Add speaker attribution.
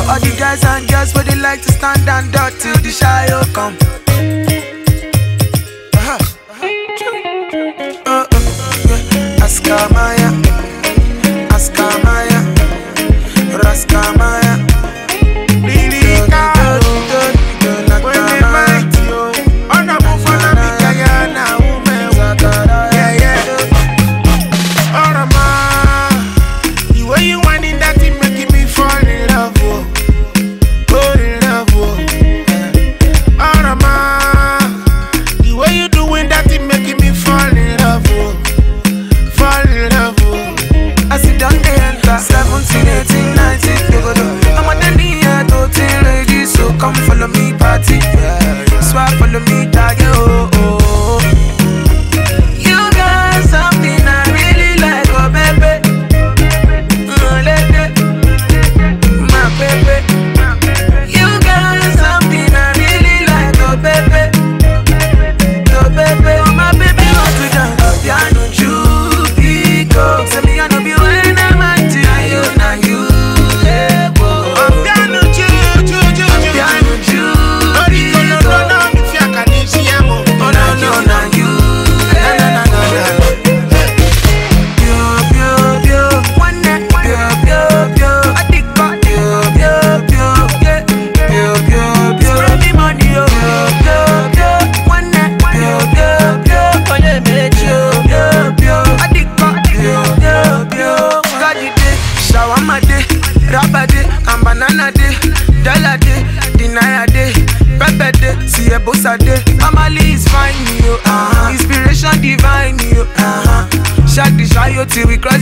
Speaker 1: all the guys and girls where they like to stand and dot till the shayo come. Askamaya, Askamaya, Raskamaya. Come follow me party, swap follow me tag oh, oh, oh. You got something I really like, oh baby, my baby. You got something I really like, oh baby, oh baby. Oh my baby, want to dance piano chupico. Say me I know be when I'm at you, now you. Family is fine, you. Inspiration divine, you. Shaq the shy till we cry.